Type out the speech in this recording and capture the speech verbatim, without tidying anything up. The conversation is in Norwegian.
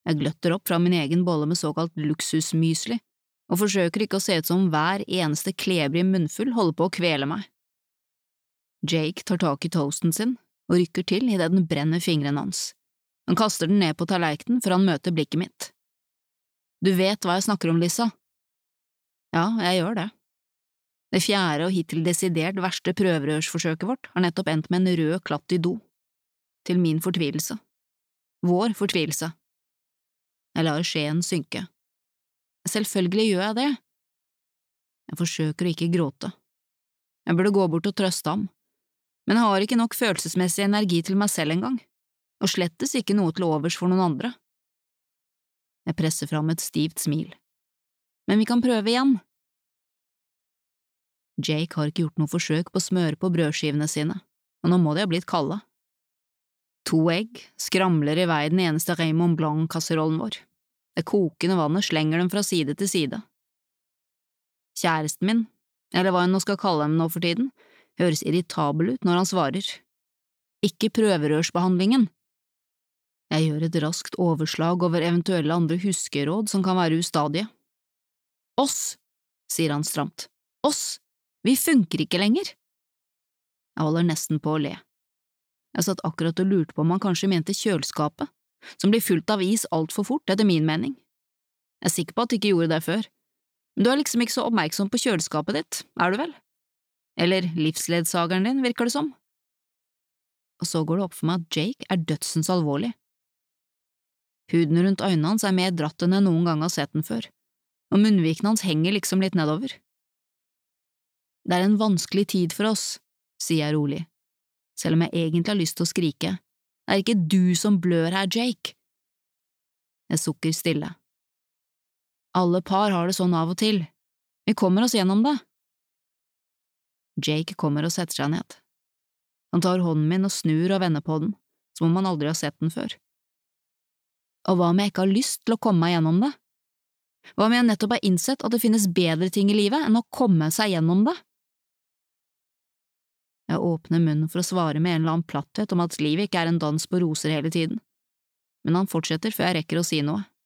Jeg gløtter opp fra min egen bolle med såkalt luksusmysli, og forsøker ikke å se ut som hver eneste klebrige munnfull holder på å kvele meg. Jake tar tak i toasten sin og rykker til idet den brenner fingrene hans. Han kaster den ned på tallerkenen før han møter blikket mitt. Du vet hva jeg snakker om, Lisa? Ja, jeg gjør det. Det fjerde og hittil desidert verste prøverørsforsøket vårt har nettopp endt med en rød klatt i do. Til min fortvilelse. Vår fortvilelse. Jeg lar skjeen synke. Selvfølgelig gjør jeg det. Jeg forsøker å ikke gråte. Jeg burde gå bort og trøste ham, men jeg har ikke nok følelsesmessig energi til meg selv engang, og slettes ikke noe til overs for noen andre. Jeg presser fram et stivt smil. Men vi kan prøve igjen. Jake har ikke gjort noe forsøk på å smøre på brødskivene sine, og nå må de ha blitt kalde. To egg skramler i vei den eneste Raymond Blanc-kasserollen vår. Det kokende vannet slenger dem fra side til side. Kjæresten min, eller hva jeg nå skal kalle dem nå for tiden, høres irritabel ut når han svarer. Ikke prøverørsbehandlingen. Jeg gjør et raskt overslag over eventuelle andre huskeråd som kan være ustadige. Oss, sier han stramt. Oss, vi funker ikke lenger. Jeg holder nesten på å le. Jeg satt akkurat og lurte på om han kanskje mente kjøleskapet, som blir fullt av is alt for fort, etter min mening. Jeg er sikker på at du ikke gjorde det før, men du er liksom ikke så oppmerksom på kjøleskapet ditt, er du vel? Eller livsledsageren din, virker det som. Og så går det opp for meg at Jake er dødsens alvorlig. Huden rundt øynene hans er mer dratt enn jeg noen gang har sett den før, og munnvikene hans henger liksom litt nedover. Det er en vanskelig tid for oss, sier jeg rolig, selv om jeg egentlig har lyst til å skrike. Det er ikke du som blør her, Jake. Jeg sukker stille. Alle par har det sånn av og til. Vi kommer oss gjennom det. Jake kommer og setter seg ned. Han tar hånden min og snur og vender på den, som om han aldri har sett den før. Og hva om jeg ikke har lyst til å komme meg gjennom det? Hva om jeg nettopp har innsett at det finnes bedre ting i livet enn å komme seg gjennom det? Jeg åpner munnen for å svare med en eller annen platthet om at livet ikke er en dans på roser hele tiden, men han fortsetter før jeg rekker å si noe.